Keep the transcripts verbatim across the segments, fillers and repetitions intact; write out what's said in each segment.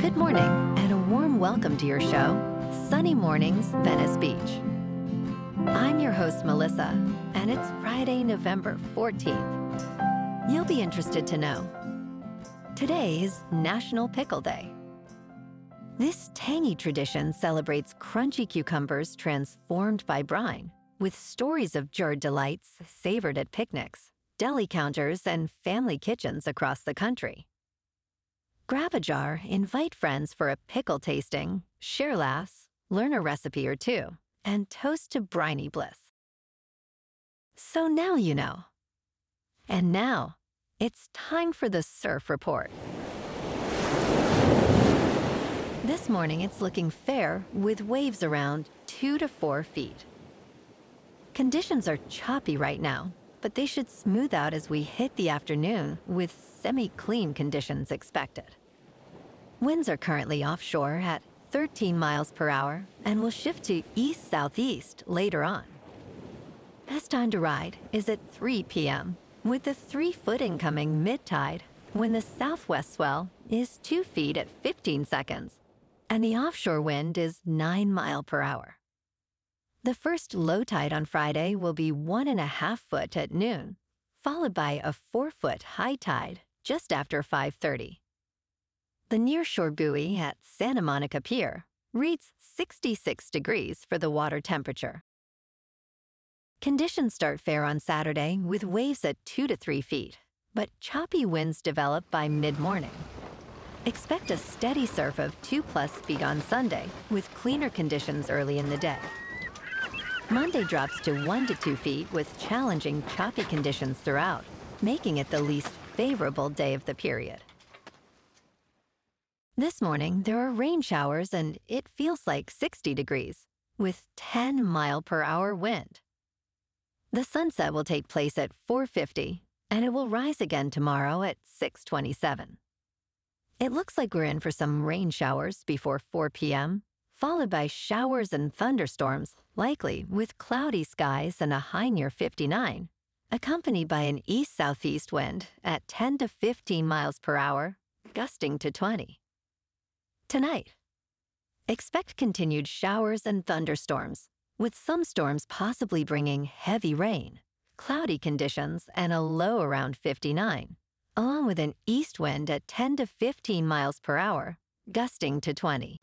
Good morning, and a warm welcome to your show, Sunny Mornings, Venice Beach. I'm your host, Melissa, and it's Friday, November fourteenth. You'll be interested to know, today is National Pickle Day. This tangy tradition celebrates crunchy cucumbers transformed by brine, with stories of jarred delights savored at picnics, deli counters, and family kitchens across the country. Grab a jar, invite friends for a pickle tasting, share laughs, learn a recipe or two, and toast to briny bliss. So now you know. And now, it's time for the Surf Report. This morning it's looking fair with waves around two to four feet. Conditions are choppy right now, but they should smooth out as we hit the afternoon with semi-clean conditions expected. Winds are currently offshore at thirteen miles per hour and will shift to east-southeast later on. Best time to ride is at three p.m. with the three-foot incoming mid-tide when the southwest swell is two feet at fifteen seconds and the offshore wind is nine mile per hour. The first low tide on Friday will be one and a half foot at noon, followed by a four-foot high tide just after five thirty. The nearshore buoy at Santa Monica Pier reads sixty-six degrees for the water temperature. Conditions start fair on Saturday with waves at two to three feet, but choppy winds develop by mid-morning. Expect a steady surf of two plus feet on Sunday with cleaner conditions early in the day. Monday drops to one to two feet with challenging choppy conditions throughout, making it the least favorable day of the period. This morning, there are rain showers and it feels like sixty degrees, with ten mile per hour wind. The sunset will take place at four fifty, and it will rise again tomorrow at six twenty-seven. It looks like we're in for some rain showers before four p.m., followed by showers and thunderstorms, likely with cloudy skies and a high near fifty-nine, accompanied by an east-southeast wind at ten to fifteen miles per hour, gusting to twenty. Tonight, expect continued showers and thunderstorms, with some storms possibly bringing heavy rain, cloudy conditions, and a low around fifty-nine, along with an east wind at ten to fifteen miles per hour, gusting to twenty.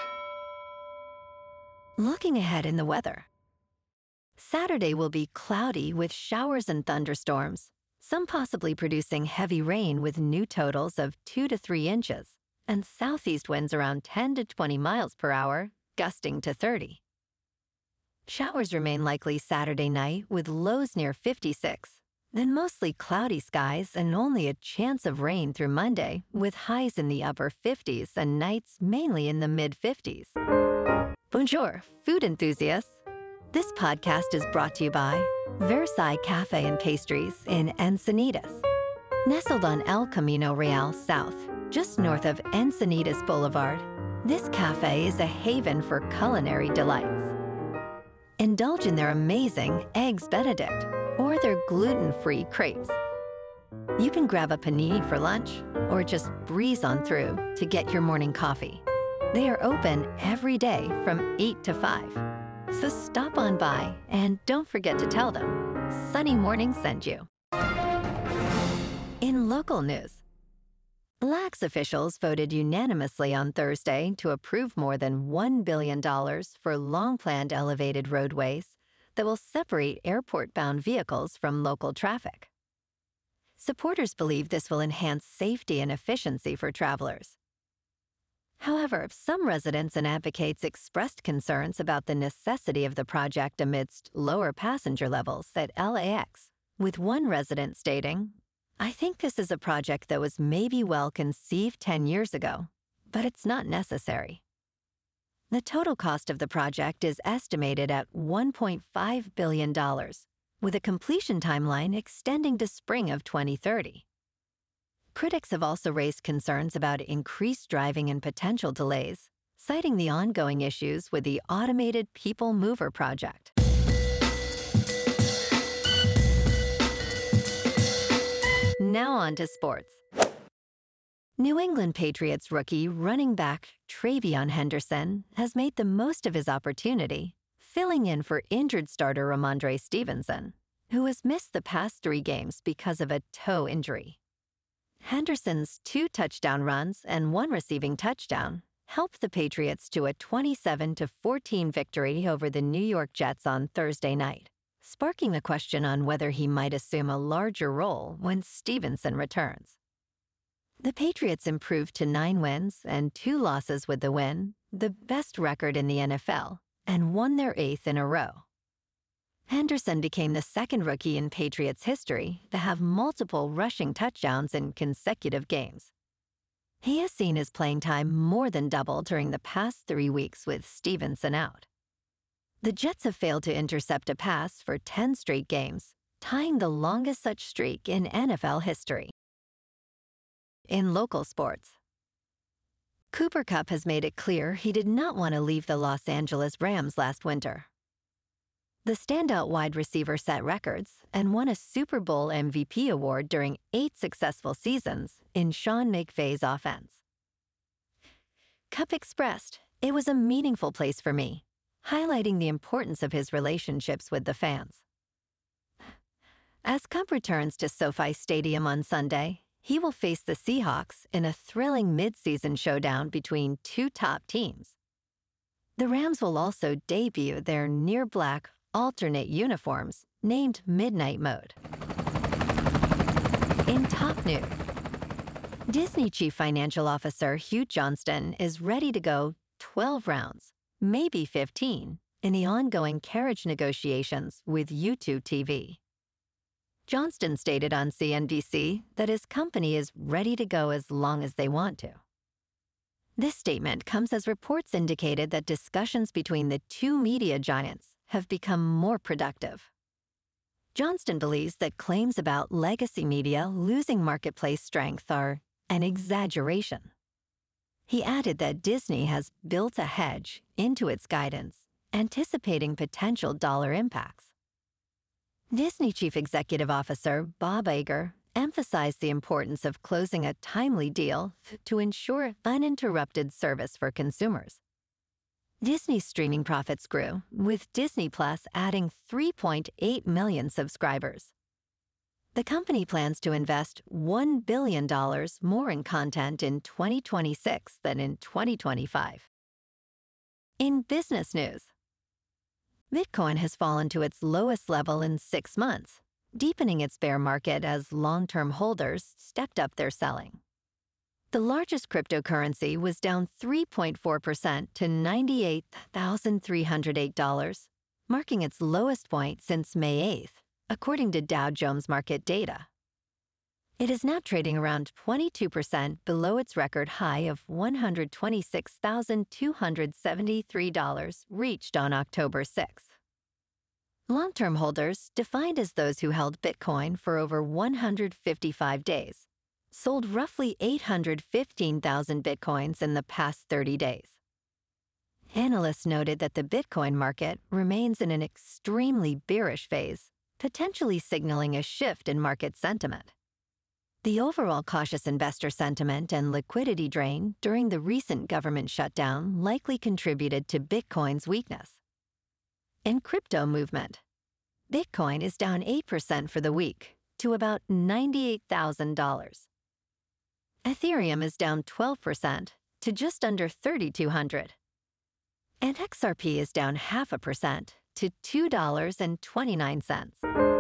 Looking ahead in the weather. Saturday will be cloudy with showers and thunderstorms, some possibly producing heavy rain with new totals of two to three inches, and southeast winds around ten to twenty miles per hour, gusting to thirty. Showers remain likely Saturday night with lows near fifty-six, then mostly cloudy skies and only a chance of rain through Monday with highs in the upper fifties and nights mainly in the mid-fifties. Bonjour, food enthusiasts. This podcast is brought to you by Versailles Cafe and Pastries in Encinitas. Nestled on El Camino Real South, just north of Encinitas Boulevard, this cafe is a haven for culinary delights. Indulge in their amazing Eggs Benedict or their gluten-free crepes. You can grab a panini for lunch or just breeze on through to get your morning coffee. They are open every day from eight to five. So stop on by and don't forget to tell them Sunny Morning sent you. In local news, Lax officials voted unanimously on Thursday to approve more than one billion dollars for long-planned elevated roadways that will separate airport-bound vehicles from local traffic. Supporters believe this will enhance safety and efficiency for travelers. However, some residents and advocates expressed concerns about the necessity of the project amidst lower passenger levels at L A X, with one resident stating, "I think this is a project that was maybe well conceived ten years ago, but it's not necessary." The total cost of the project is estimated at one point five billion dollars, with a completion timeline extending to spring of twenty thirty. Critics have also raised concerns about increased driving and potential delays, citing the ongoing issues with the automated People Mover project. Now on to sports. New England Patriots rookie running back Travion Henderson has made the most of his opportunity, filling in for injured starter Ramondre Stevenson, who has missed the past three games because of a toe injury. Henderson's two touchdown runs and one receiving touchdown helped the Patriots to a twenty-seven to fourteen victory over the New York Jets on Thursday night, sparking the question on whether he might assume a larger role when Stevenson returns. The Patriots improved to nine wins and two losses with the win, the best record in the N F L, and won their eighth in a row. Henderson became the second rookie in Patriots history to have multiple rushing touchdowns in consecutive games. He has seen his playing time more than double during the past three weeks with Stevenson out. The Jets have failed to intercept a pass for ten straight games, tying the longest such streak in N F L history. In local sports, Cooper Kupp has made it clear he did not want to leave the Los Angeles Rams last winter. The standout wide receiver set records and won a Super Bowl M V P award during eight successful seasons in Sean McVay's offense. Kupp expressed, "It was a meaningful place for me," highlighting the importance of his relationships with the fans. As Kupp returns to SoFi Stadium on Sunday, he will face the Seahawks in a thrilling midseason showdown between two top teams. The Rams will also debut their near-black alternate uniforms named Midnight Mode. In top news, Disney Chief Financial Officer Hugh Johnston is ready to go twelve rounds, maybe fifteen, in the ongoing carriage negotiations with YouTube T V. Johnston stated on C N B C that his company is ready to go as long as they want to. This statement comes as reports indicated that discussions between the two media giants have become more productive. Johnston believes that claims about legacy media losing marketplace strength are an exaggeration. He added that Disney has built a hedge into its guidance, anticipating potential dollar impacts. Disney Chief Executive Officer Bob Iger emphasized the importance of closing a timely deal to ensure uninterrupted service for consumers. Disney's streaming profits grew, with Disney Plus adding three point eight million subscribers. The company plans to invest one billion dollars more in content in twenty twenty-six than in twenty twenty-five. In business news, Bitcoin has fallen to its lowest level in six months, deepening its bear market as long-term holders stepped up their selling. The largest cryptocurrency was down three point four percent to ninety-eight thousand three hundred eight dollars, marking its lowest point since May eighth, according to Dow Jones Market data. It is now trading around twenty-two percent below its record high of one hundred twenty-six thousand two hundred seventy-three dollars reached on October sixth. Long-term holders, defined as those who held Bitcoin for over one hundred fifty-five days, sold roughly eight hundred fifteen thousand Bitcoins in the past thirty days. Analysts noted that the Bitcoin market remains in an extremely bearish phase, potentially signaling a shift in market sentiment. The overall cautious investor sentiment and liquidity drain during the recent government shutdown likely contributed to Bitcoin's weakness. In crypto movement, Bitcoin is down eight percent for the week to about ninety-eight thousand dollars. Ethereum is down twelve percent to just under thirty-two hundred dollars. And X R P is down half a percent to two dollars and twenty-nine cents.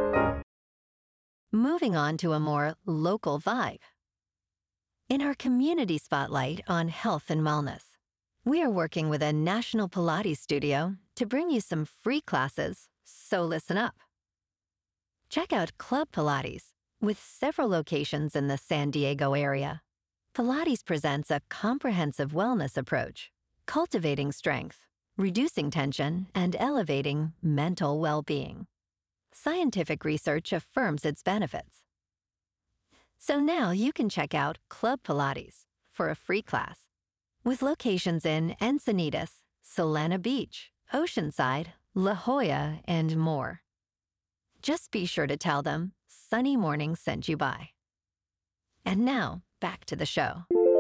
Moving on to a more local vibe. In our community spotlight on health and wellness, we are working with a national Pilates studio to bring you some free classes, so listen up. Check out Club Pilates, with several locations in the San Diego area. Pilates presents a comprehensive wellness approach, cultivating strength, reducing tension, and elevating mental well-being. Scientific research affirms its benefits. So now you can check out Club Pilates for a free class, with locations in Encinitas, Solana Beach, Oceanside, La Jolla, and more. Just be sure to tell them Sunny Morning sent you by. And now, back to the show.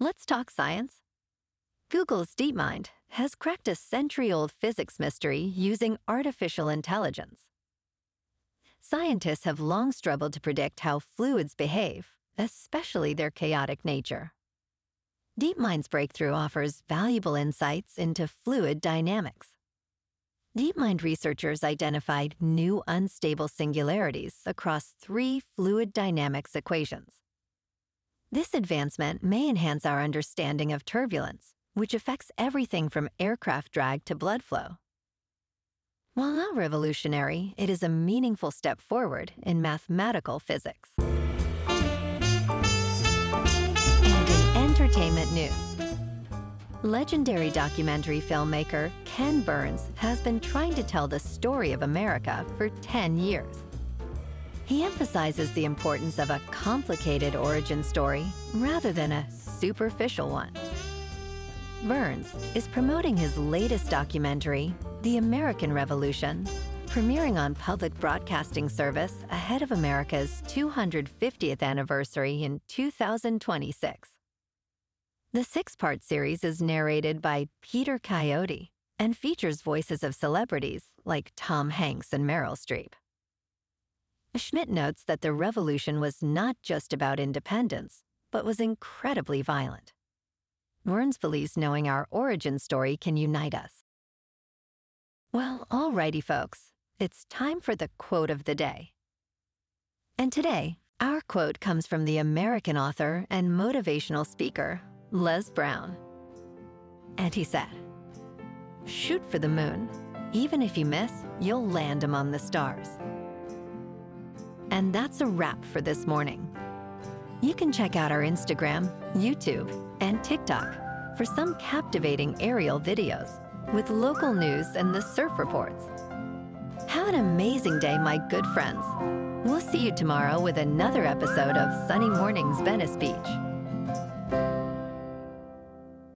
Let's talk science. Google's DeepMind has cracked a century-old physics mystery using artificial intelligence. Scientists have long struggled to predict how fluids behave, especially their chaotic nature. DeepMind's breakthrough offers valuable insights into fluid dynamics. DeepMind researchers identified new unstable singularities across three fluid dynamics equations. This advancement may enhance our understanding of turbulence, which affects everything from aircraft drag to blood flow. While not revolutionary, it is a meaningful step forward in mathematical physics. And in entertainment news, legendary documentary filmmaker Ken Burns has been trying to tell the story of America for ten years. He emphasizes the importance of a complicated origin story rather than a superficial one. Burns is promoting his latest documentary, The American Revolution, premiering on public broadcasting service ahead of America's two hundred fiftieth anniversary in two thousand twenty-six. The six-part series is narrated by Peter Coyote and features voices of celebrities like Tom Hanks and Meryl Streep. Schmidt notes that the revolution was not just about independence, but was incredibly violent. Burns believes knowing our origin story can unite us. Well, alrighty, folks. It's time for the quote of the day. And today, our quote comes from the American author and motivational speaker, Les Brown. And he said, "Shoot for the moon. Even if you miss, you'll land among the stars." And that's a wrap for this morning. You can check out our Instagram, YouTube, and TikTok for some captivating aerial videos with local news and the surf reports. Have an amazing day, my good friends. We'll see you tomorrow with another episode of Sunny Mornings Venice Beach.